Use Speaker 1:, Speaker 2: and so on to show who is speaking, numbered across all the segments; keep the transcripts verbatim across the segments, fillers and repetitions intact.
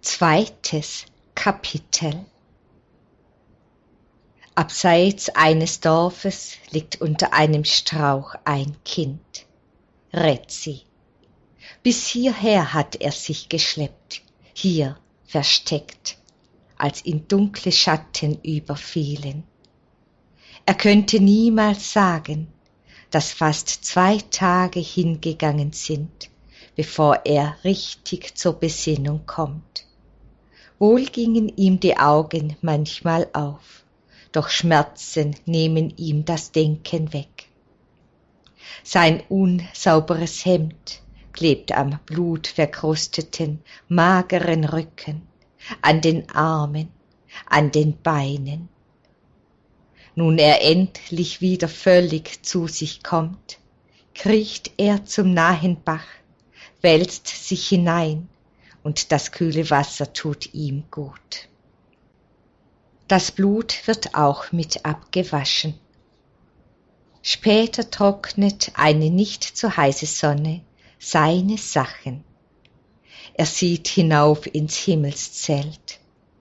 Speaker 1: Zweites Kapitel. Abseits eines Dorfes liegt unter einem Strauch ein Kind, Rezzi. Bis hierher hat er sich geschleppt, hier versteckt, als ihn dunkle Schatten überfielen. Er könnte niemals sagen, dass fast zwei Tage hingegangen sind, bevor er richtig zur Besinnung kommt. Wohl gingen ihm die Augen manchmal auf, doch Schmerzen nehmen ihm das Denken weg. Sein unsauberes Hemd klebt am blutverkrusteten, mageren Rücken, an den Armen, an den Beinen. Nun er endlich wieder völlig zu sich kommt, kriecht er zum nahen Bach, wälzt sich hinein, und das kühle Wasser tut ihm gut. Das Blut wird auch mit abgewaschen. Später trocknet eine nicht zu heiße Sonne seine Sachen. Er sieht hinauf ins Himmelszelt.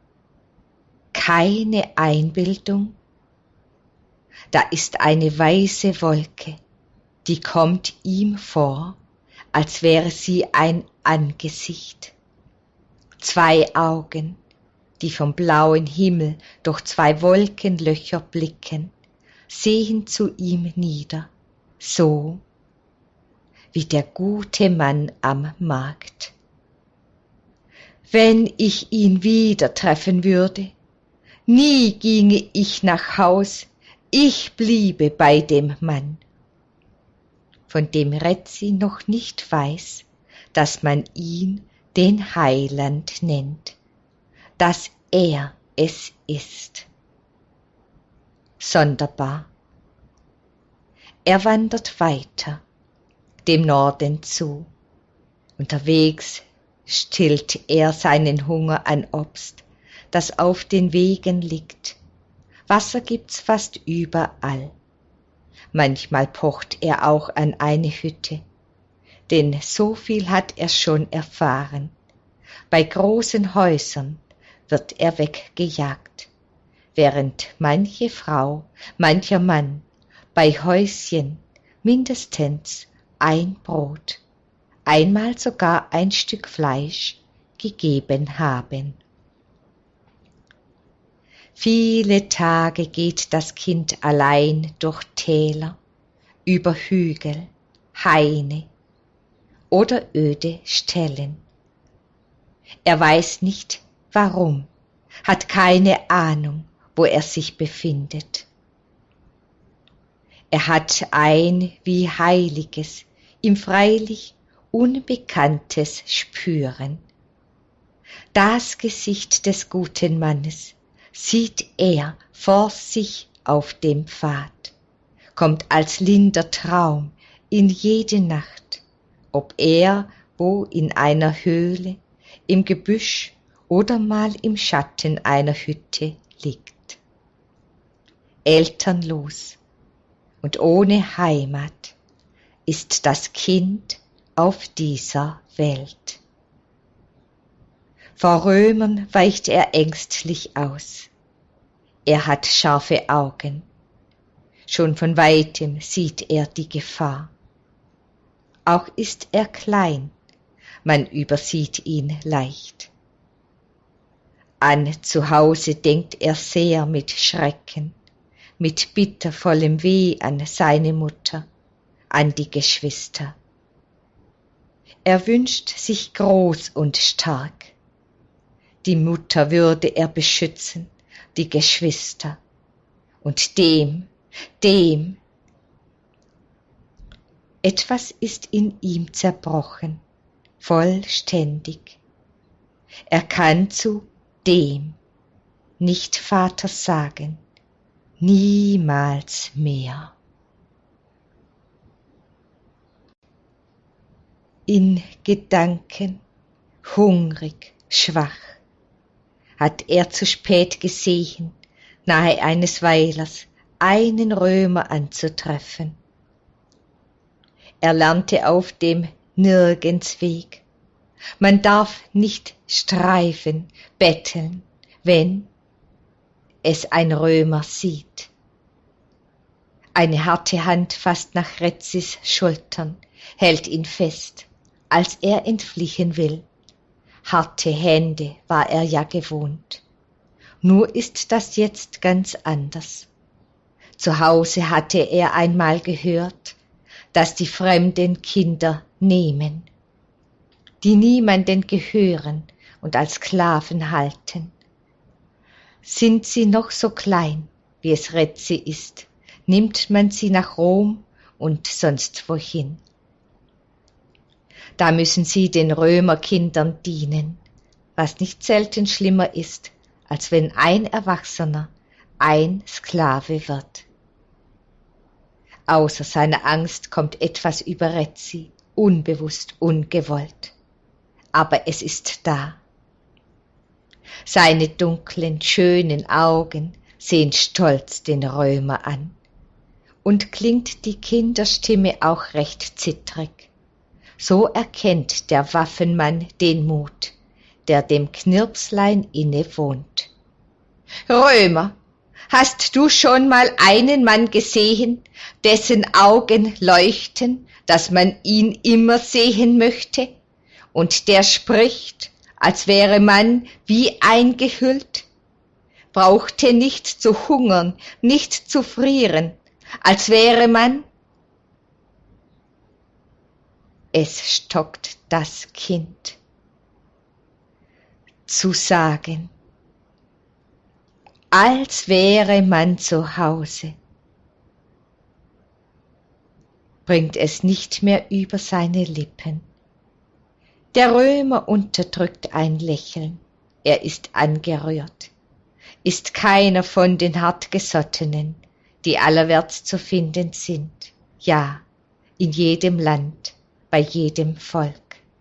Speaker 1: Keine Einbildung. Da ist eine weiße Wolke, die kommt ihm vor, als wäre sie ein Angesicht. Zwei Augen, die vom blauen Himmel durch zwei Wolkenlöcher blicken, sehen zu ihm nieder, so wie der gute Mann am Markt. Wenn ich ihn wieder treffen würde, nie ginge ich nach Haus, ich bliebe bei dem Mann, von dem Rezzi noch nicht weiß, dass man ihn den Heiland nennt, dass er es ist. Sonderbar. Er wandert weiter, dem Norden zu. Unterwegs stillt er seinen Hunger an Obst, das auf den Wegen liegt. Wasser gibt's fast überall. Manchmal pocht er auch an eine Hütte, denn so viel hat er schon erfahren. Bei großen Häusern wird er weggejagt, während manche Frau, mancher Mann bei Häuschen mindestens ein Brot, einmal sogar ein Stück Fleisch gegeben haben. Viele Tage geht das Kind allein durch Täler, über Hügel, Haine oder öde Stellen. Er weiß nicht, warum, hat keine Ahnung, wo er sich befindet. Er hat ein wie heiliges, ihm freilich unbekanntes Spüren. Das Gesicht des guten Mannes sieht er vor sich auf dem Pfad, kommt als linder Traum in jede Nacht, ob er wo in einer Höhle, im Gebüsch oder mal im Schatten einer Hütte liegt. Elternlos und ohne Heimat ist das Kind auf dieser Welt. Vor Römern weicht er ängstlich aus. Er hat scharfe Augen. Schon von weitem sieht er die Gefahr. Auch ist er klein, man übersieht ihn leicht. An zu Hause denkt er sehr mit Schrecken, mit bittervollem Weh an seine Mutter, an die Geschwister. Er wünscht sich groß und stark. Die Mutter würde er beschützen, die Geschwister. Und dem, dem. Etwas ist in ihm zerbrochen, vollständig. Er kann zu dem nicht Vater sagen, niemals mehr. In Gedanken, hungrig, schwach, hat er zu spät gesehen, nahe eines Weilers einen Römer anzutreffen. Er lernte auf dem Nirgendsweg Man darf nicht streifen, betteln, wenn es ein Römer sieht. Eine harte Hand fasst nach Retzis Schultern, hält ihn fest, als er entfliehen will. Harte Hände war er ja gewohnt. Nur ist das jetzt ganz anders. Zu Hause hatte er einmal gehört, dass die fremden Kinder nehmen, die niemanden gehören und als Sklaven halten. Sind sie noch so klein, wie es Retzi ist, nimmt man sie nach Rom und sonst wohin. Da müssen sie den Römerkindern dienen, was nicht selten schlimmer ist, als wenn ein Erwachsener ein Sklave wird. Außer seiner Angst kommt etwas über Retzi, unbewusst, ungewollt. Aber es ist da. Seine dunklen, schönen Augen sehen stolz den Römer an. Und klingt die Kinderstimme auch recht zittrig. So erkennt der Waffenmann den Mut, der dem Knirpslein inne wohnt. Römer, hast du schon mal einen Mann gesehen, dessen Augen leuchten, dass man ihn immer sehen möchte, und der spricht, als wäre man wie eingehüllt, brauchte nicht zu hungern, nicht zu frieren, als wäre man. Es stockt das Kind. Zu sagen, als wäre man zu Hause, bringt es nicht mehr über seine Lippen. Der Römer unterdrückt ein Lächeln, er ist angerührt, ist keiner von den Hartgesottenen, die allerwärts zu finden sind, ja, in jedem Land, bei jedem Volk.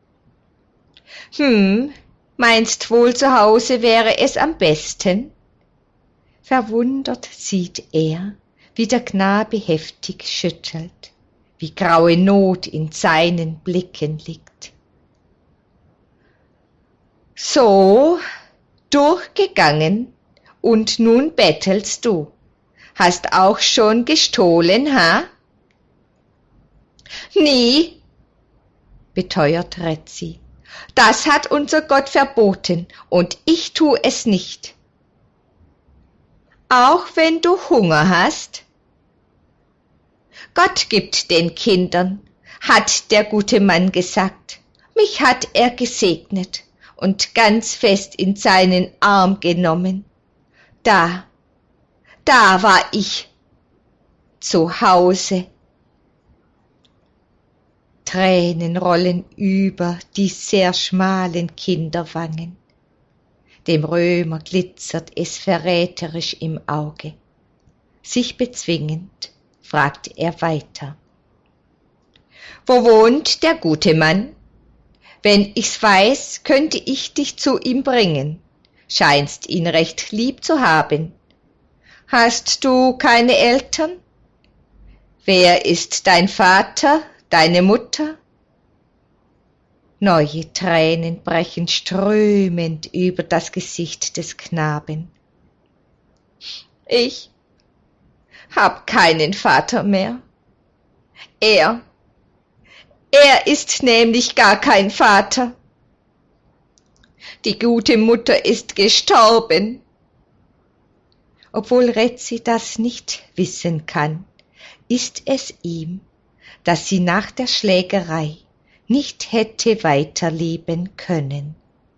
Speaker 1: Hm, meinst wohl, zu Hause wäre es am besten? Verwundert sieht er, wie der Knabe heftig schüttelt, wie graue Not in seinen Blicken liegt. So, durchgegangen, und nun bettelst du. Hast auch schon gestohlen, ha? Nie, beteuert Retzi. Das hat unser Gott verboten, und ich tu es nicht. Auch wenn du Hunger hast? Gott gibt den Kindern, hat der gute Mann gesagt. Mich hat er gesegnet und ganz fest in seinen Arm genommen. Da, da war ich, zu Hause. Tränen rollen über die sehr schmalen Kinderwangen. Dem Römer glitzert es verräterisch im Auge. Sich bezwingend fragt er weiter. Wo wohnt der gute Mann? Wenn ich's weiß, könnte ich dich zu ihm bringen. Scheinst ihn recht lieb zu haben. Hast du keine Eltern? Wer ist dein Vater, deine Mutter? Neue Tränen brechen strömend über das Gesicht des Knaben. Ich hab keinen Vater mehr. Er, er ist nämlich gar kein Vater. Die gute Mutter ist gestorben. Obwohl Retzi das nicht wissen kann, ist es ihm, dass sie nach der Schlägerei nicht hätte weiterleben können.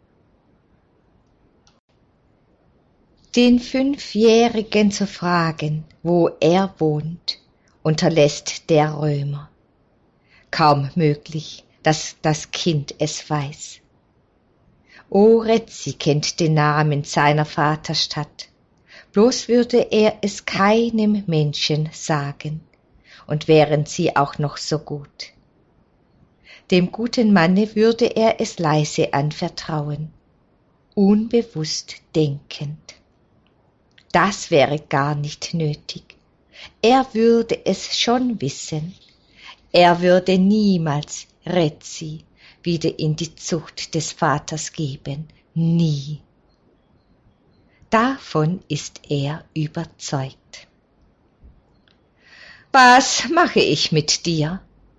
Speaker 1: Den Fünfjährigen zu fragen, wo er wohnt, unterlässt der Römer. Kaum möglich, dass das Kind es weiß. O Retzi kennt den Namen seiner Vaterstadt, bloß würde er es keinem Menschen sagen, und wären sie auch noch so gut. Dem guten Manne würde er es leise anvertrauen, unbewusst denkend. Das wäre gar nicht nötig. Er würde es schon wissen. Er würde niemals Retzi wieder in die Zucht des Vaters geben, nie. Davon ist er überzeugt. Was mache ich mit dir?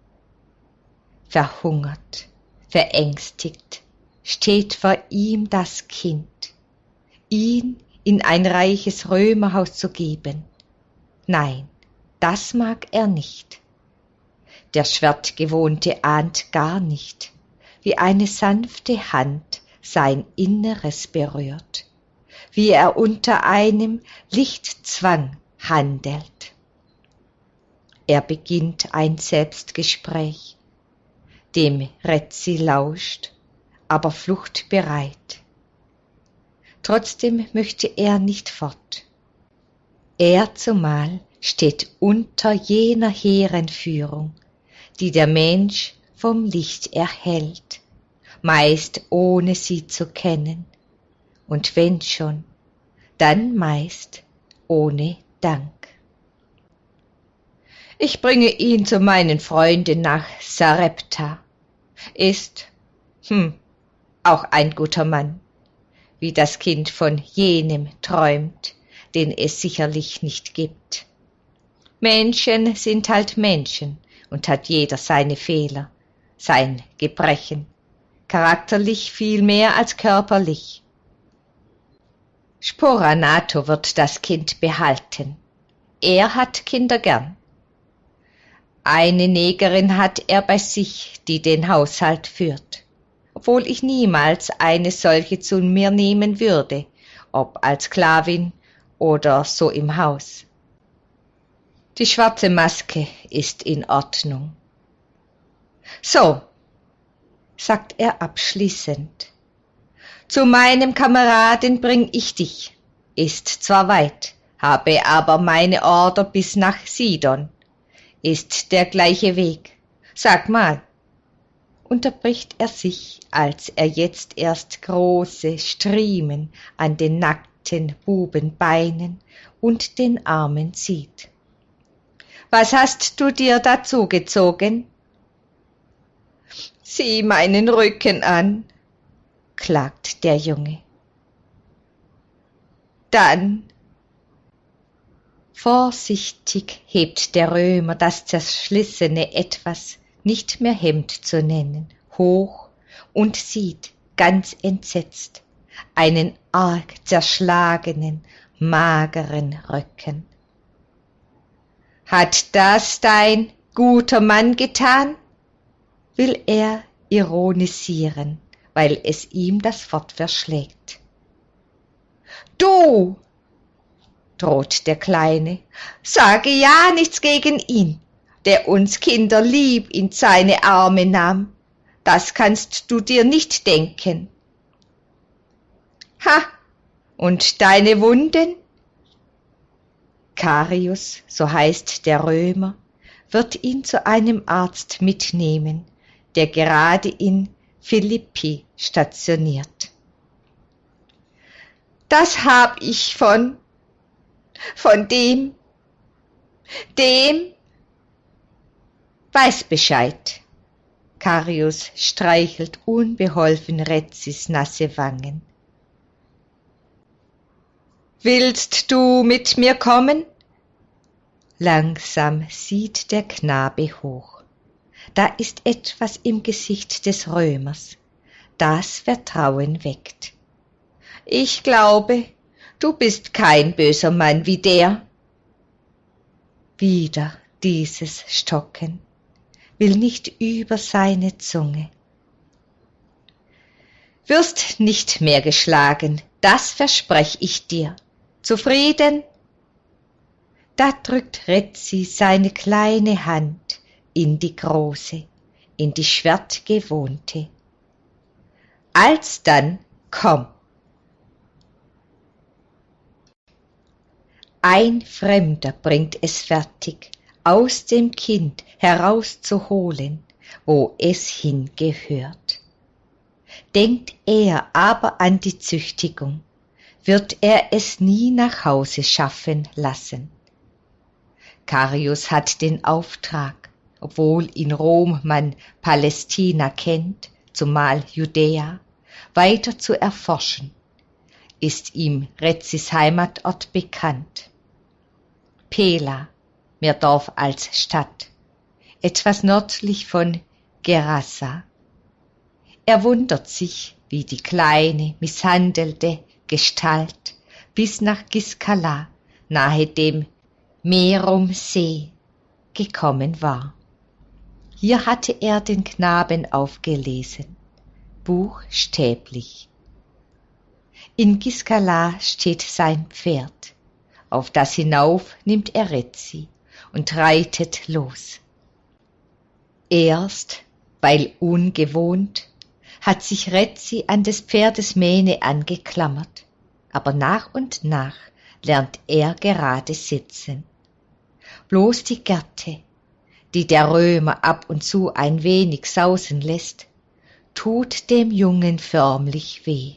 Speaker 1: Verhungert, verängstigt, steht vor ihm das Kind, ihn in ein reiches Römerhaus zu geben. Nein, das mag er nicht. Der Schwertgewohnte ahnt gar nicht, wie eine sanfte Hand sein Inneres berührt, wie er unter einem Lichtzwang handelt. Er beginnt ein Selbstgespräch, dem Retzi lauscht, aber fluchtbereit. Trotzdem möchte er nicht fort. Er zumal steht unter jener hehren Führung, die der Mensch vom Licht erhält, meist ohne sie zu kennen, und wenn schon, dann meist ohne Dank. Ich bringe ihn zu meinen Freunden nach Sarepta. Ist, hm, auch ein guter Mann, wie das Kind von jenem träumt, den es sicherlich nicht gibt. Menschen sind halt Menschen und hat jeder seine Fehler, sein Gebrechen, charakterlich viel mehr als körperlich. Sporanato wird das Kind behalten. Er hat Kinder gern. Eine Negerin hat er bei sich, die den Haushalt führt, obwohl ich niemals eine solche zu mir nehmen würde, ob als Sklavin oder so im Haus. Die schwarze Maske ist in Ordnung. So, sagt er abschließend, zu meinem Kameraden bring ich dich, ist zwar weit, habe aber meine Order bis nach Sidon, ist der gleiche Weg. Sag mal, unterbricht er sich, als er jetzt erst große Striemen an den nackten Bubenbeinen und den Armen sieht. Was hast du dir dazu gezogen? Sieh meinen Rücken an, klagt der Junge. Dann vorsichtig hebt der Römer das zerschlissene Etwas, nicht mehr Hemd zu nennen, hoch und sieht, ganz entsetzt, einen arg zerschlagenen, mageren Rücken. Hat das dein guter Mann getan? Will er ironisieren, weil es ihm das Wort verschlägt. Du, droht der Kleine, sage ja nichts gegen ihn, der uns Kinder lieb in seine Arme nahm. Das kannst du dir nicht denken. Ha, und deine Wunden? Carius, so heißt der Römer, wird ihn zu einem Arzt mitnehmen, der gerade in Philippi stationiert. Das hab ich von, von dem, dem, weiß Bescheid. Carius streichelt unbeholfen Retzis nasse Wangen. Willst du mit mir kommen? Langsam sieht der Knabe hoch. Da ist etwas im Gesicht des Römers, das Vertrauen weckt. Ich glaube, du bist kein böser Mann wie der. Wieder dieses Stocken, will nicht über seine Zunge. Wirst nicht mehr geschlagen, das versprech ich dir. Zufrieden? Da drückt Retzi seine kleine Hand in die große, in die schwertgewohnte. Alsdann komm. Ein Fremder bringt es fertig, aus dem Kind herauszuholen, wo es hingehört. Denkt er aber an die Züchtigung, wird er es nie nach Hause schaffen lassen. Carius hat den Auftrag, obwohl in Rom man Palästina kennt, zumal Judäa, weiter zu erforschen, ist ihm Retzis Heimatort bekannt. Pela, mehr Dorf als Stadt, etwas nördlich von Gerasa. Er wundert sich, wie die kleine, misshandelte Gestalt bis nach Giskala, nahe dem Merumsee, gekommen war. Hier hatte er den Knaben aufgelesen, buchstäblich. In Giskala steht sein Pferd, auf das hinauf nimmt er Retzi und reitet los. Erst, weil ungewohnt, hat sich Retzi an des Pferdes Mähne angeklammert, aber nach und nach lernt er gerade sitzen. Bloß die Gerte, die der Römer ab und zu ein wenig sausen lässt, tut dem Jungen förmlich weh.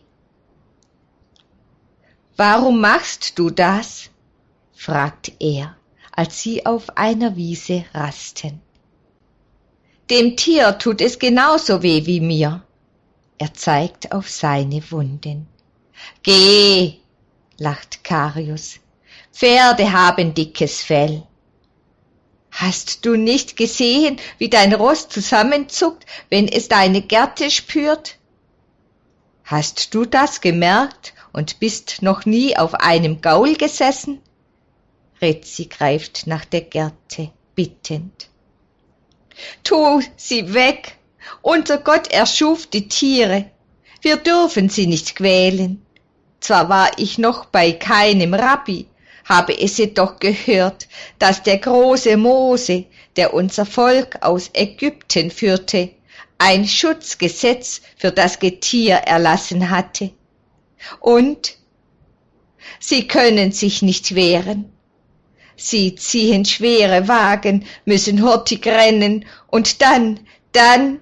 Speaker 1: »Warum machst du das?« fragt er, als sie auf einer Wiese rasten. »Dem Tier tut es genauso weh wie mir.« Er zeigt auf seine Wunden. »Geh«, lacht Karius, »Pferde haben dickes Fell.« »Hast du nicht gesehen, wie dein Ross zusammenzuckt, wenn es deine Gerte spürt? Hast du das gemerkt und bist noch nie auf einem Gaul gesessen?« Retzi greift nach der Gerte bittend. »Tu sie weg! Unser Gott erschuf die Tiere. Wir dürfen sie nicht quälen. Zwar war ich noch bei keinem Rabbi, habe es jedoch gehört, dass der große Mose, der unser Volk aus Ägypten führte, ein Schutzgesetz für das Getier erlassen hatte. Und sie können sich nicht wehren. Sie ziehen schwere Wagen, müssen hurtig rennen und dann, dann...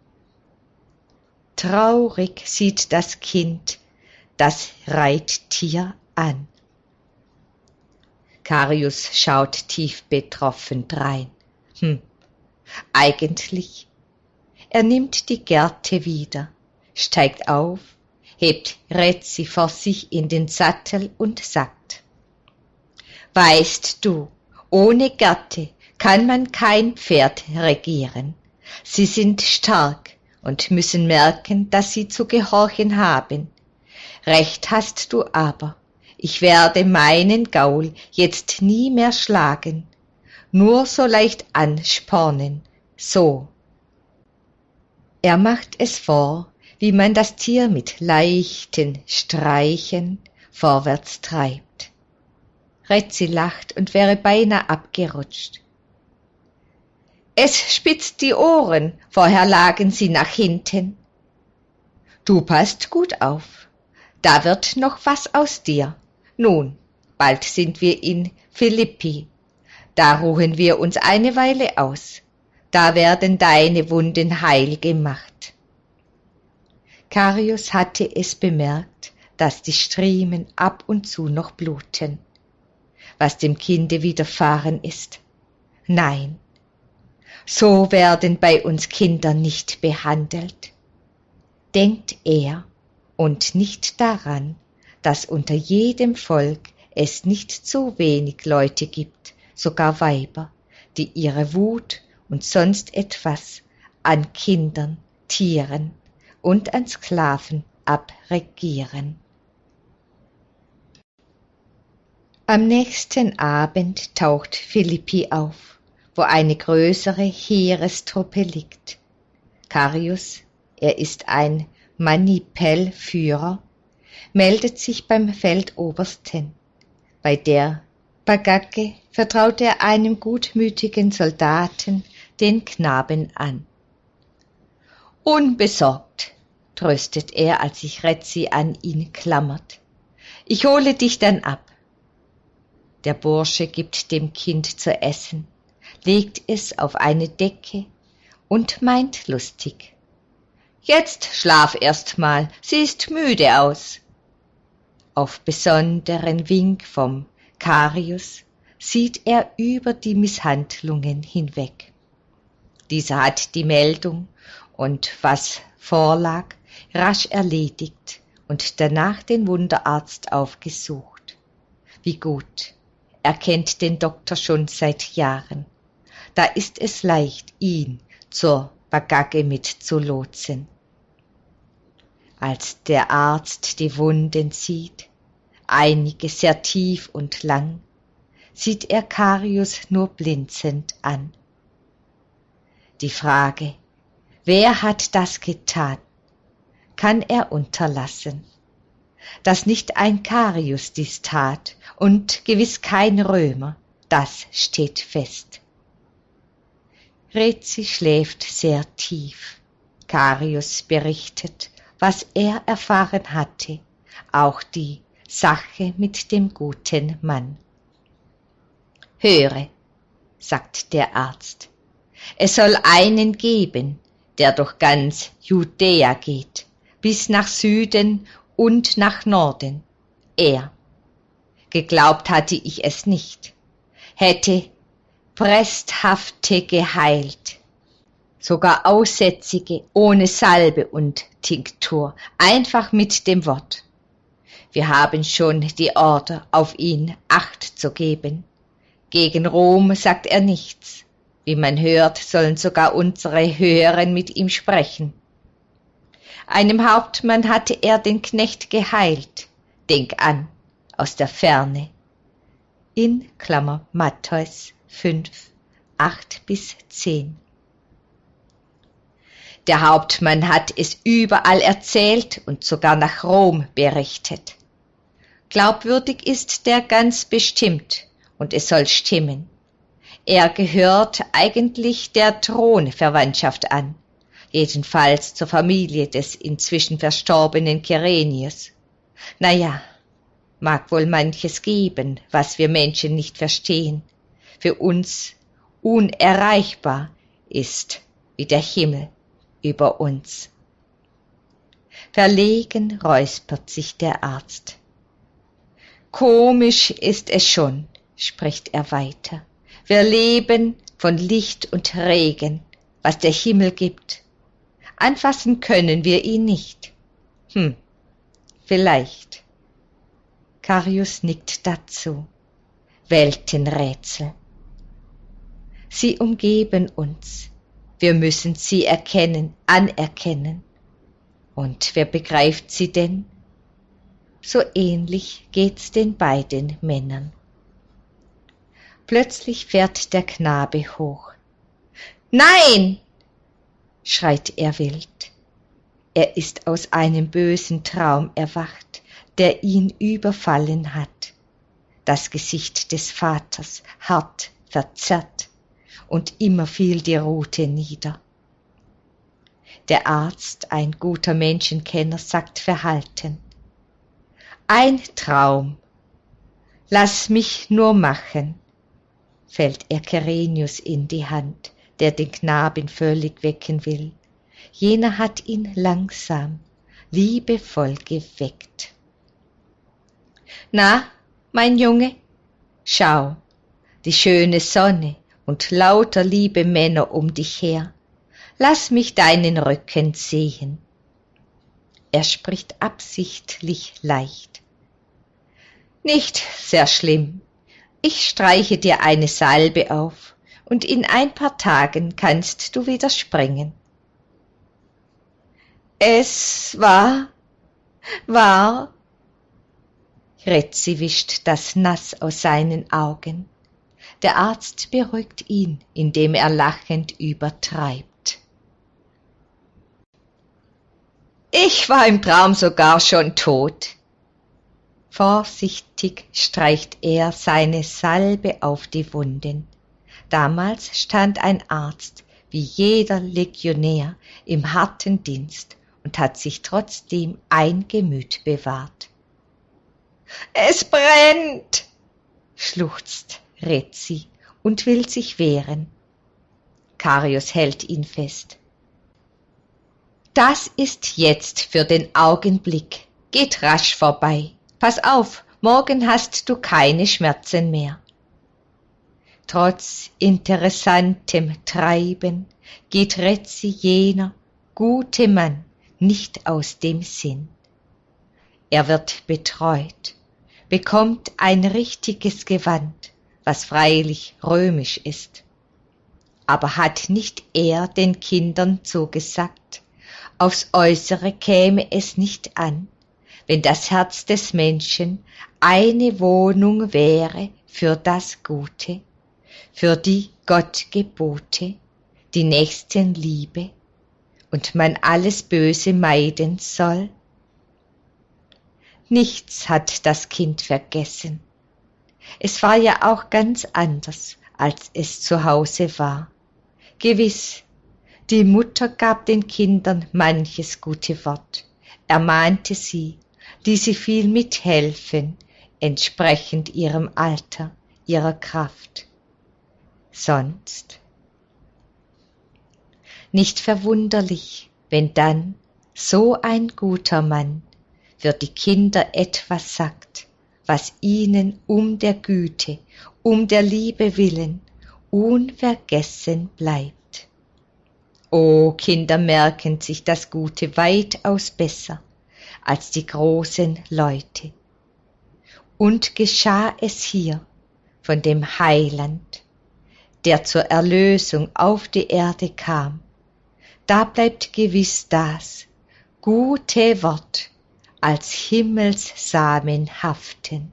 Speaker 1: Traurig sieht das Kind das Reittier an. Karius schaut tief betroffen drein. Hm, eigentlich. Er nimmt die Gerte wieder, steigt auf, hebt Retzi vor sich in den Sattel und sagt: »Weißt du, ohne Gerte kann man kein Pferd regieren. Sie sind stark und müssen merken, dass sie zu gehorchen haben. Recht hast du aber, ich werde meinen Gaul jetzt nie mehr schlagen, nur so leicht anspornen, so.« Er macht es vor, wie man das Tier mit leichten Streichen vorwärts treibt. Retzi lacht und wäre beinahe abgerutscht. »Es spitzt die Ohren, vorher lagen sie nach hinten.« »Du passt gut auf, da wird noch was aus dir. Nun, bald sind wir in Philippi, da ruhen wir uns eine Weile aus, da werden deine Wunden heil gemacht.« Karius hatte es bemerkt, dass die Striemen ab und zu noch bluten. Was dem Kinde widerfahren ist? Nein, so werden bei uns Kinder nicht behandelt, denkt er, und nicht daran, dass unter jedem Volk es nicht so wenig Leute gibt, sogar Weiber, die ihre Wut und sonst etwas an Kindern, Tieren und an Sklaven abregieren. Am nächsten Abend taucht Philippi auf, wo eine größere Heerestruppe liegt. Karius, er ist ein Manipelführer, meldet sich beim Feldobersten. Bei der Bagage vertraut er einem gutmütigen Soldaten den Knaben an. »Unbesorgt«, tröstet er, als sich Retzi an ihn klammert. »Ich hole dich dann ab.« Der Bursche gibt dem Kind zu essen, legt es auf eine Decke und meint lustig: »Jetzt schlaf erst mal, siehst müde aus.« Auf besonderen Wink vom Karius sieht er über die Misshandlungen hinweg. Dieser hat die Meldung und was vorlag, rasch erledigt und danach den Wunderarzt aufgesucht. Wie gut, er kennt den Doktor schon seit Jahren. Da ist es leicht, ihn zur Bagage mitzulotsen. Als der Arzt die Wunden sieht, einige sehr tief und lang, sieht er Karius nur blinzelnd an. Die Frage, wer hat das getan, kann er unterlassen. Dass nicht ein Karius dies tat und gewiss kein Römer, das steht fest. Rezi schläft sehr tief. Karius berichtet, was er erfahren hatte, auch die Sache mit dem guten Mann. Höre, sagt der Arzt, es soll einen geben, der durch ganz Judäa geht, bis nach Süden und nach Norden. Er. Geglaubt hatte ich es nicht, hätte Presthafte geheilt, sogar Aussätzige ohne Salbe und Tinktur, einfach mit dem Wort. Wir haben schon die Order, auf ihn Acht zu geben. Gegen Rom sagt er nichts. Wie man hört, sollen sogar unsere Höheren mit ihm sprechen. Einem Hauptmann hatte er den Knecht geheilt. Denk an, aus der Ferne. In Klammer Matthäus fünf, acht bis zehn. Der Hauptmann hat es überall erzählt und sogar nach Rom berichtet. Glaubwürdig ist der ganz bestimmt, und es soll stimmen. Er gehört eigentlich der Thronverwandtschaft an, jedenfalls zur Familie des inzwischen verstorbenen Kyrenius. Naja, mag wohl manches geben, was wir Menschen nicht verstehen, für uns unerreichbar ist wie der Himmel über uns. Verlegen räuspert sich der Arzt. Komisch ist es schon, spricht er weiter. Wir leben von Licht und Regen, was der Himmel gibt. Anfassen können wir ihn nicht. Hm, vielleicht. Karius nickt dazu. Weltenrätsel. Sie umgeben uns. Wir müssen sie erkennen, anerkennen. Und wer begreift sie denn? So ähnlich geht's den beiden Männern. Plötzlich fährt der Knabe hoch. Nein! Schreit er wild. Er ist aus einem bösen Traum erwacht, der ihn überfallen hat. Das Gesicht des Vaters hart, verzerrt, und immer fiel die Rute nieder. Der Arzt, ein guter Menschenkenner, sagt verhalten: Ein Traum. Lass mich nur machen, fällt er Kyrenius in die Hand, der den Knaben völlig wecken will. Jener hat ihn langsam, liebevoll geweckt. Na, mein Junge, schau, die schöne Sonne und lauter liebe Männer um dich her. Lass mich deinen Rücken sehen. Er spricht absichtlich leicht. Nicht sehr schlimm. Ich streiche dir eine Salbe auf, und in ein paar Tagen kannst du wieder springen. Es war, war, Rezi wischt das Nass aus seinen Augen. Der Arzt beruhigt ihn, indem er lachend übertreibt. Ich war im Traum sogar schon tot. Vorsichtig streicht er seine Salbe auf die Wunden. Damals stand ein Arzt, wie jeder Legionär, im harten Dienst und hat sich trotzdem ein Gemüt bewahrt. Es brennt, schluchzt Rezi und will sich wehren. Karius hält ihn fest. Das ist jetzt für den Augenblick. Geht rasch vorbei. Pass auf, morgen hast du keine Schmerzen mehr. Trotz interessantem Treiben geht Rezi jener gute Mann nicht aus dem Sinn. Er wird betreut, bekommt ein richtiges Gewand, was freilich römisch ist. Aber hat nicht er den Kindern zugesagt, aufs Äußere käme es nicht an, wenn das Herz des Menschen eine Wohnung wäre für das Gute, für die Gottgebote, die Nächstenliebe, und man alles Böse meiden soll? Nichts hat das Kind vergessen. Es war ja auch ganz anders, als es zu Hause war. Gewiss, die Mutter gab den Kindern manches gute Wort, ermahnte sie, ließ sie viel mithelfen, entsprechend ihrem Alter, ihrer Kraft. Sonst? Nicht verwunderlich, wenn dann so ein guter Mann für die Kinder etwas sagt, was ihnen um der Güte, um der Liebe willen unvergessen bleibt. O, Kinder merken sich das Gute weitaus besser als die großen Leute. Und geschah es hier von dem Heiland, der zur Erlösung auf die Erde kam, da bleibt gewiss das gute Wort als Himmelssamen haften.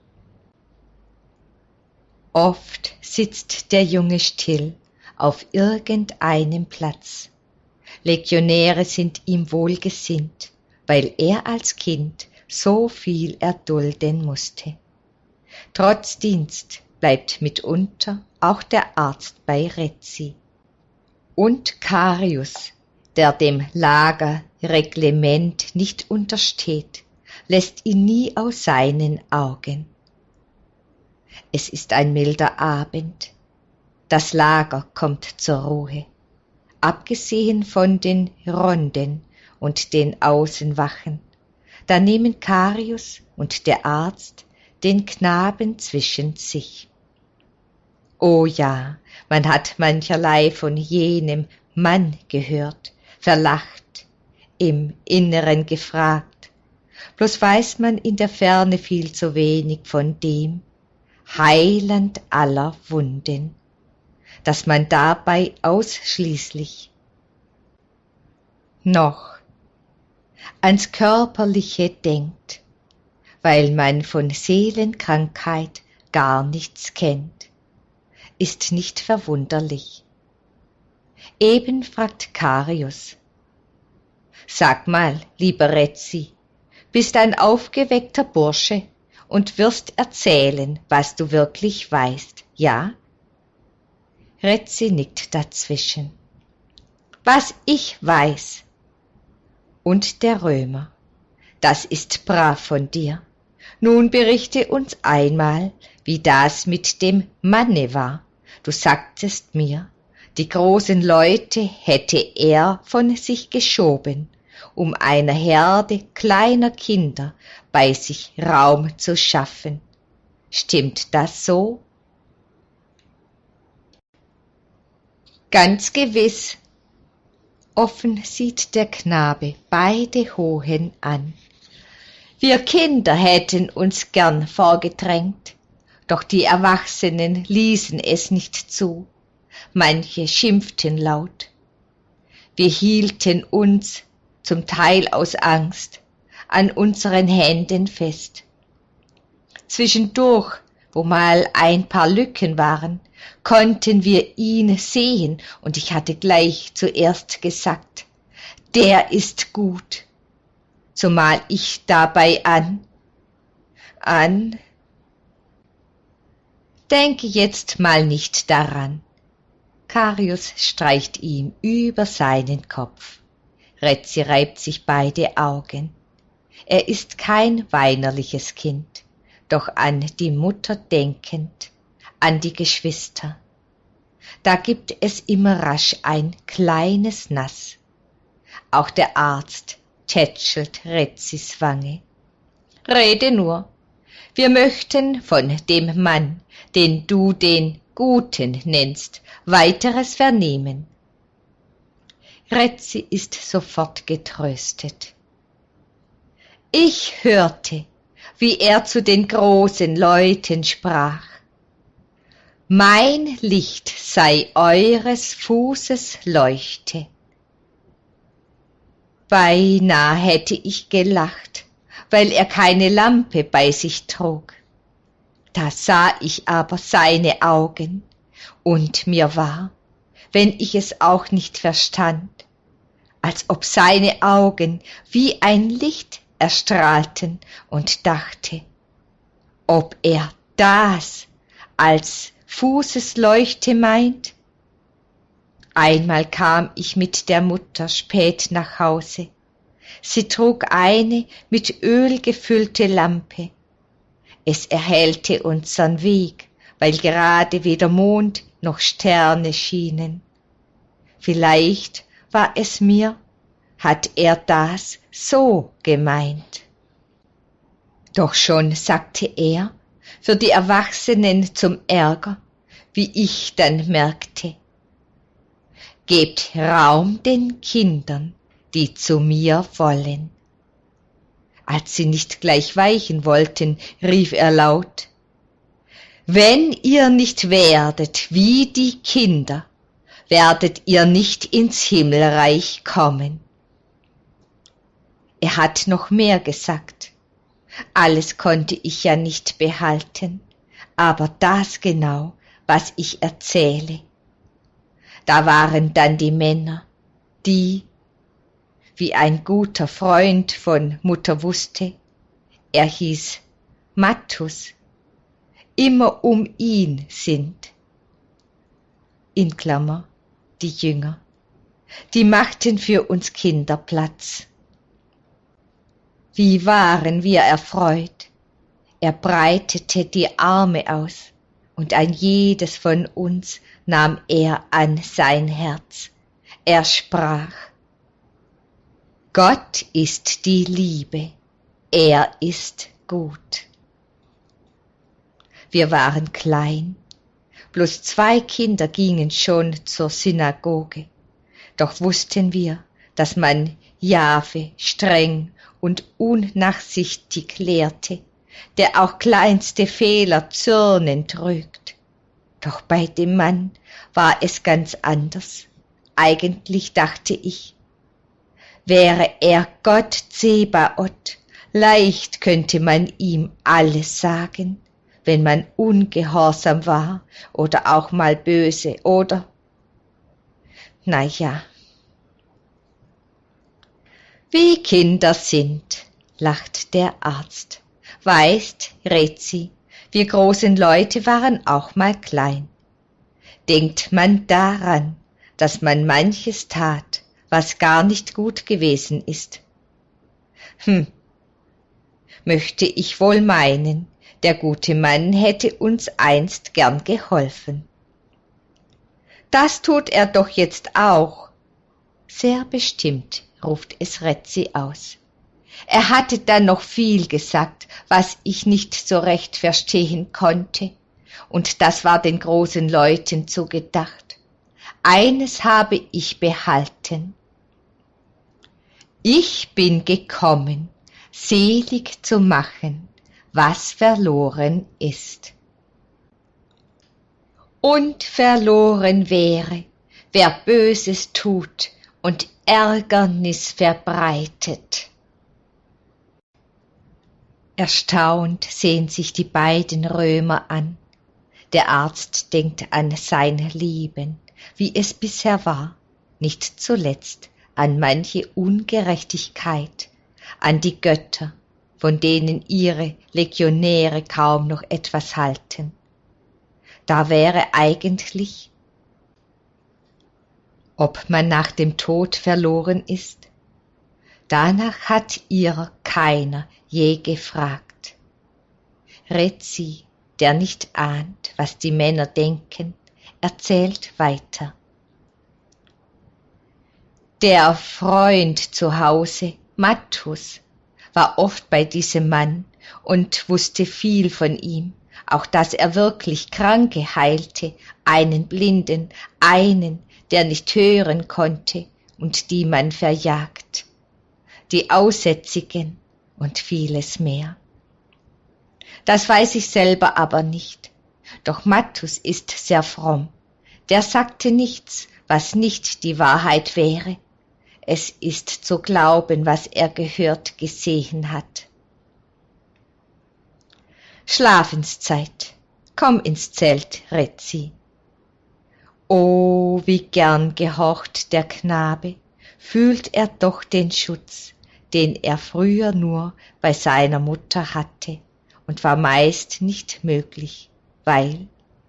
Speaker 1: Oft sitzt der Junge still auf irgendeinem Platz. Legionäre sind ihm wohlgesinnt, weil er als Kind so viel erdulden musste. Trotz Dienst bleibt mitunter auch der Arzt bei Rezzi. Und Carius, der dem Lagerreglement nicht untersteht, lässt ihn nie aus seinen Augen. Es ist ein milder Abend, das Lager kommt zur Ruhe, abgesehen von den Ronden und den Außenwachen. Da nehmen Carius und der Arzt den Knaben zwischen sich. O ja, man hat mancherlei von jenem Mann gehört, verlacht, im Inneren gefragt, bloß weiß man in der Ferne viel zu wenig von dem Heiland aller Wunden, dass man dabei ausschließlich noch ans Körperliche denkt, weil man von Seelenkrankheit gar nichts kennt, ist nicht verwunderlich. Eben fragt Carius: Sag mal, lieber Rezzi, bist ein aufgeweckter Bursche und wirst erzählen, was du wirklich weißt, ja? Rezzi nickt dazwischen. Was ich weiß. Und der Römer: Das ist brav von dir. Nun berichte uns einmal, wie das mit dem Manne war. Du sagtest mir, die großen Leute hätte er von sich geschoben, um einer Herde kleiner Kinder bei sich Raum zu schaffen. Stimmt das so? Ganz gewiss. Offen sieht der Knabe beide Hohen an. Wir Kinder hätten uns gern vorgedrängt, doch die Erwachsenen ließen es nicht zu. Manche schimpften laut. Wir hielten uns, zum Teil aus Angst, an unseren Händen fest. Zwischendurch, wo mal ein paar Lücken waren, konnten wir ihn sehen, und ich hatte gleich zuerst gesagt, der ist gut. Zumal ich dabei an, an, denke jetzt mal nicht daran. Carius streicht ihm über seinen Kopf. Rezzi reibt sich beide Augen. Er ist kein weinerliches Kind, doch an die Mutter denkend, an die Geschwister. Da gibt es immer rasch ein kleines Nass. Auch der Arzt tätschelt Rezzis Wange. Rede nur, wir möchten von dem Mann, den du den Guten nennst, weiteres vernehmen. Retzi ist sofort getröstet. Ich hörte, wie er zu den großen Leuten sprach: Mein Licht sei eures Fußes Leuchte. Beinah hätte ich gelacht, weil er keine Lampe bei sich trug. Da sah ich aber seine Augen, und mir war, wenn ich es auch nicht verstand, als ob seine Augen wie ein Licht erstrahlten, und dachte, ob er das als Fußesleuchte meint. Einmal kam ich mit der Mutter spät nach Hause. Sie trug eine mit Öl gefüllte Lampe. Es erhellte unseren Weg, weil gerade weder Mond noch Sterne schienen. Vielleicht war es mir, hat er das so gemeint. Doch schon sagte er, für die Erwachsenen zum Ärger, wie ich dann merkte: Gebt Raum den Kindern, die zu mir wollen. Als sie nicht gleich weichen wollten, rief er laut: Wenn ihr nicht werdet wie die Kinder, werdet ihr nicht ins Himmelreich kommen. Er hat noch mehr gesagt. Alles konnte ich ja nicht behalten, aber das genau, was ich erzähle. Da waren dann die Männer, die, wie ein guter Freund von Mutter wusste, er hieß Matthus, immer um ihn sind. In Klammer, die Jünger, die machten für uns Kinder Platz. Wie waren wir erfreut! Er breitete die Arme aus, und ein jedes von uns nahm er an sein Herz. Er sprach: Gott ist die Liebe, er ist gut. Wir waren klein, bloß zwei Kinder gingen schon zur Synagoge, doch wussten wir, dass man Jahwe streng und unnachsichtig lehrte, der auch kleinste Fehler zürnend rügt. Doch bei dem Mann war es ganz anders. Eigentlich dachte ich, wäre er Gott Zebaoth, leicht könnte man ihm alles sagen, wenn man ungehorsam war oder auch mal böse oder, na ja. Wie Kinder sind, lacht der Arzt. Weißt, Retzi, wir großen Leute waren auch mal klein. Denkt man daran, dass man manches tat, was gar nicht gut gewesen ist. Hm, möchte ich wohl meinen, der gute Mann hätte uns einst gern geholfen. Das tut er doch jetzt auch. Sehr bestimmt, ruft es Retzi aus. Er hatte dann noch viel gesagt, was ich nicht so recht verstehen konnte, und das war den großen Leuten zugedacht. Eines habe ich behalten. Ich bin gekommen, selig zu machen, was verloren ist. Und verloren wäre, wer Böses tut und Ärgernis verbreitet. Erstaunt sehen sich die beiden Römer an. Der Arzt denkt an sein Leben, wie es bisher war, nicht zuletzt an manche Ungerechtigkeit, an die Götter, von denen ihre Legionäre kaum noch etwas halten. Da wäre eigentlich, ob man nach dem Tod verloren ist, danach hat ihr keiner je gefragt. Retzi, der nicht ahnt, was die Männer denken, erzählt weiter. Der Freund zu Hause, Matthus, war oft bei diesem Mann und wusste viel von ihm, auch dass er wirklich Kranke heilte, einen Blinden, einen, der nicht hören konnte, und die man verjagt, die Aussätzigen und vieles mehr. Das weiß ich selber aber nicht, doch Matthus ist sehr fromm, der sagte nichts, was nicht die Wahrheit wäre. Es ist zu glauben, was er gehört, gesehen hat. Schlafenszeit, komm ins Zelt, Retzi. Oh, wie gern gehorcht der Knabe, fühlt er doch den Schutz, den er früher nur bei seiner Mutter hatte und war meist nicht möglich, weil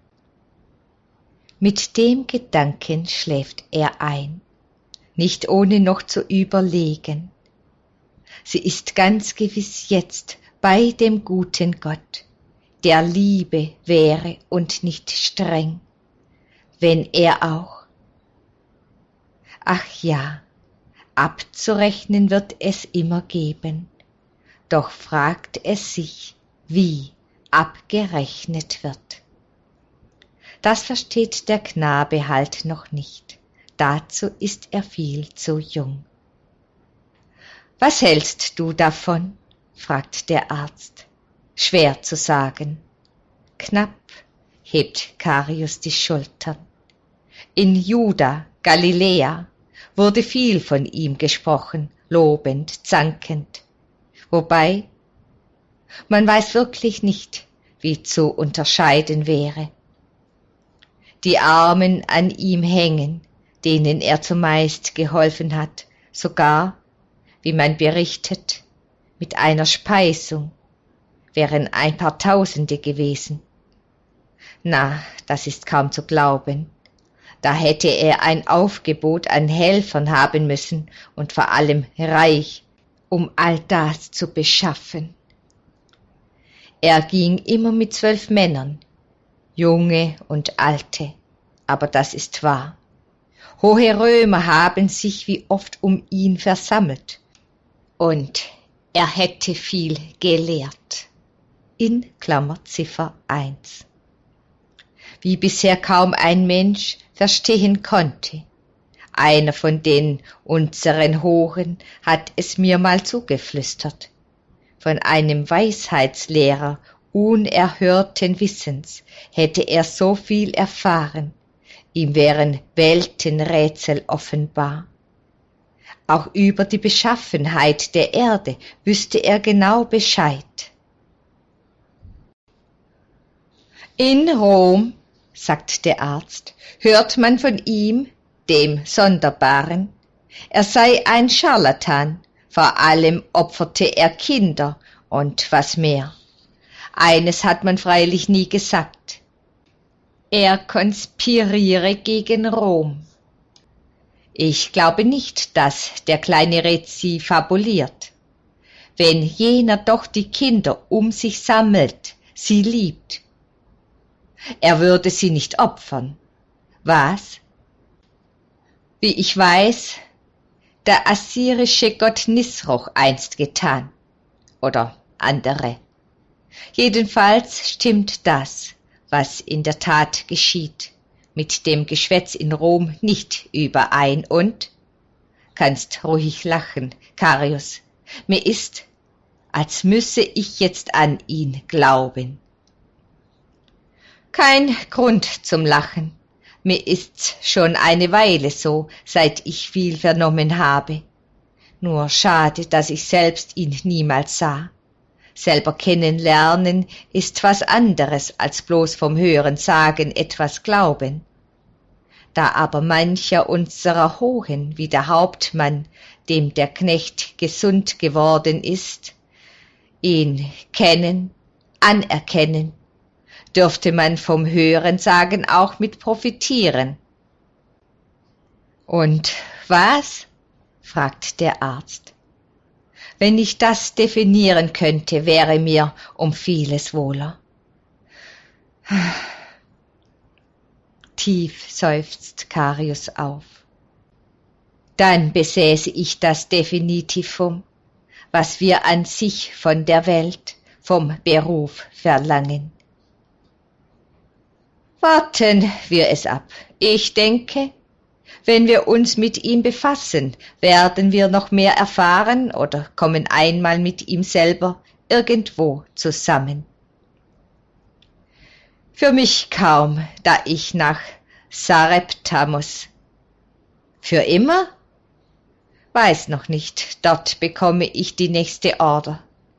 Speaker 1: mit dem Gedanken schläft er ein, nicht ohne noch zu überlegen. Sie ist ganz gewiss jetzt bei dem guten Gott, der Liebe wäre und nicht streng, wenn er auch. Ach ja, abzurechnen wird es immer geben, doch fragt es sich, wie abgerechnet wird. Das versteht der Knabe halt noch nicht, dazu ist er viel zu jung. Was hältst du davon? Fragt der Arzt. Schwer zu sagen. Knapp hebt Karius die Schultern. In Juda, Galiläa, wurde viel von ihm gesprochen, lobend, zankend. Wobei, man weiß wirklich nicht, wie zu unterscheiden wäre. Die Armen an ihm hängen, denen er zumeist geholfen hat, sogar, wie man berichtet, mit einer Speisung, wären ein paar Tausende gewesen. Na, das ist kaum zu glauben. Da hätte er ein Aufgebot an Helfern haben müssen und vor allem reich, um all das zu beschaffen. Er ging immer mit zwölf Männern, Junge und Alte, aber das ist wahr. Hohe Römer haben sich wie oft um ihn versammelt, und er hätte viel gelehrt. In Klammerziffer eins. Wie bisher kaum ein Mensch verstehen konnte. Einer von den unseren Hohen hat es mir mal zugeflüstert. Von einem Weisheitslehrer unerhörten Wissens hätte er so viel erfahren, ihm wären Weltenrätsel offenbar. Auch über die Beschaffenheit der Erde wüsste er genau Bescheid. In Rom, sagt der Arzt, hört man von ihm, dem Sonderbaren, er sei ein Scharlatan, vor allem opferte er Kinder und was mehr. Eines hat man freilich nie gesagt. Er konspiriere gegen Rom. Ich glaube nicht, dass der kleine Retzi fabuliert. Wenn jener doch die Kinder um sich sammelt, sie liebt, er würde sie nicht opfern. Was? Wie ich weiß, der assyrische Gott Nisroch einst getan. Oder andere. Jedenfalls stimmt das, was in der Tat geschieht, mit dem Geschwätz in Rom nicht überein und, kannst ruhig lachen, Karius, mir ist, als müsse ich jetzt an ihn glauben. Kein Grund zum Lachen, mir ist's schon eine Weile so, seit ich viel vernommen habe. Nur schade, dass ich selbst ihn niemals sah. Selber kennenlernen ist was anderes, als bloß vom Hören sagen etwas glauben. Da aber mancher unserer Hohen, wie der Hauptmann, dem der Knecht gesund geworden ist, ihn kennen, anerkennen, dürfte man vom Hörensagen auch mit profitieren. Und was? Fragt der Arzt. Wenn ich das definieren könnte, wäre mir um vieles wohler. Tief seufzt Karius auf. Dann besäße ich das Definitivum, was wir an sich von der Welt, vom Beruf verlangen. Warten wir es ab. Ich denke, Wenn wir uns mit ihm befassen, werden wir noch mehr erfahren oder kommen einmal mit ihm selber irgendwo zusammen. Für mich kaum, da ich nach Sarepta muss. Für immer? Weiß noch nicht, dort bekomme ich die nächste Order.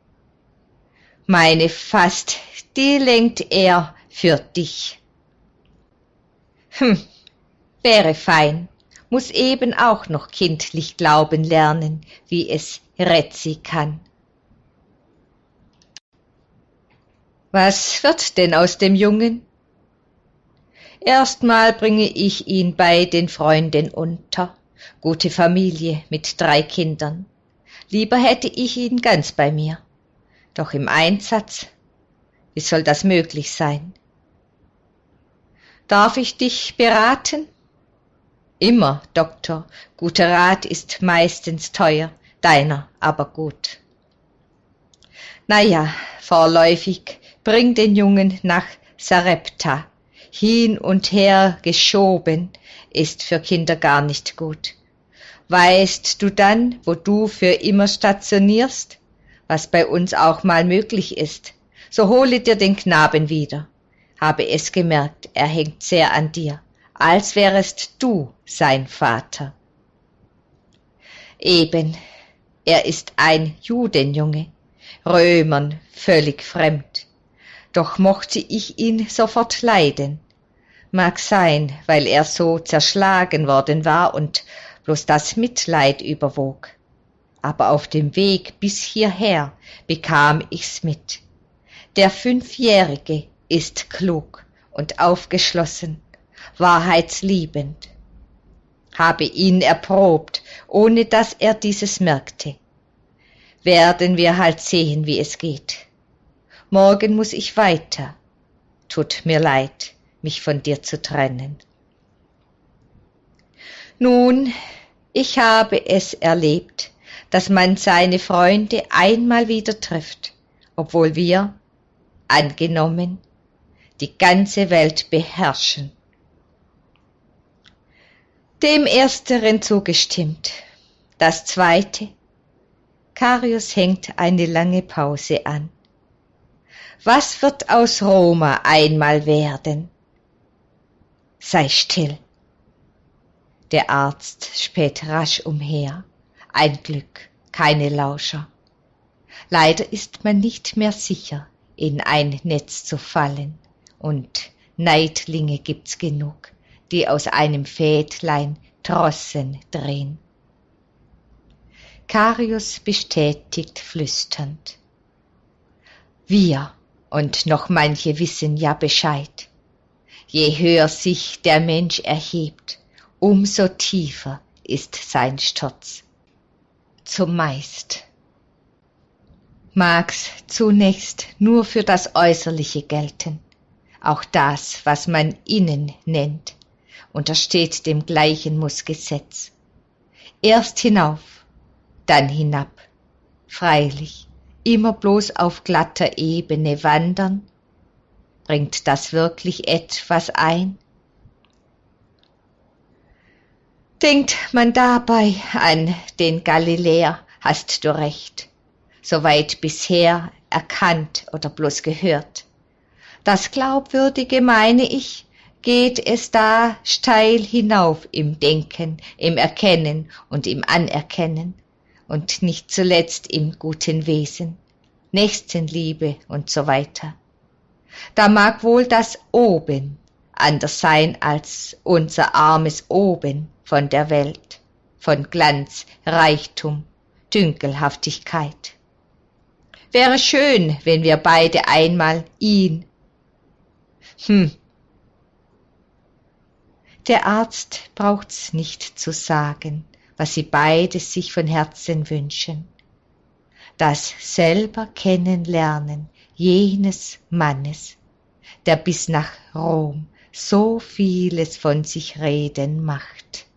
Speaker 1: Meine fast, die lenkt er für dich. Hm, wäre fein, muss eben auch noch kindlich glauben lernen, wie es Retzi kann. Was wird denn aus dem Jungen? Erstmal bringe ich ihn bei den Freunden unter. Gute Familie mit drei Kindern. Lieber hätte ich ihn ganz bei mir. Doch im Einsatz, wie soll das möglich sein? Darf ich dich beraten? Immer, Doktor. Guter Rat ist meistens teuer, deiner aber gut. Na ja, vorläufig bring den Jungen nach Sarepta. Hin und her geschoben ist für Kinder gar nicht gut. Weißt du dann, wo du für immer stationierst, was bei uns auch mal möglich ist, so hole dir den Knaben wieder. Habe es gemerkt, er hängt sehr an dir, als wärest du sein Vater. Eben, er ist ein Judenjunge, Römern völlig fremd. Doch mochte ich ihn sofort leiden. Mag sein, weil er so zerschlagen worden war und bloß das Mitleid überwog. Aber auf dem Weg bis hierher bekam ich's mit. Der Fünfjährige ist klug und aufgeschlossen, wahrheitsliebend. Habe ihn erprobt, ohne dass er dieses merkte. Werden wir halt sehen, wie es geht. Morgen muss ich weiter. Tut mir leid, mich von dir zu trennen. Nun, ich habe es erlebt, dass man seine Freunde einmal wieder trifft, obwohl wir, angenommen, die ganze Welt beherrschen. Dem Ersteren zugestimmt. Das Zweite, Karius hängt eine lange Pause an. Was wird aus Roma einmal werden? Sei still. Der Arzt späht rasch umher. Ein Glück, keine Lauscher. Leider ist man nicht mehr sicher, in ein Netz zu fallen. Und Neidlinge gibt's genug, die aus einem Fädlein Trossen drehen. Karius bestätigt flüsternd. Wir und noch manche wissen ja Bescheid. Je höher sich der Mensch erhebt, umso tiefer ist sein Sturz. Zumeist mag's zunächst nur für das Äußerliche gelten, auch das, was man innen nennt, untersteht dem gleichen Mussgesetz. Erst hinauf, dann hinab, freilich, immer bloß auf glatter Ebene wandern, bringt das wirklich etwas ein? Denkt man dabei an den Galiläer, hast du recht, soweit bisher erkannt oder bloß gehört. Das Glaubwürdige, meine ich, geht es da steil hinauf im Denken, im Erkennen und im Anerkennen und nicht zuletzt im guten Wesen, Nächstenliebe und so weiter. Da mag wohl das Oben anders sein als unser armes Oben von der Welt, von Glanz, Reichtum, Dünkelhaftigkeit. Wäre schön, wenn wir beide einmal ihn. Hm. Der Arzt braucht's nicht zu sagen, was sie beide sich von Herzen wünschen. Das selber Kennenlernen jenes Mannes, der bis nach Rom so vieles von sich reden macht.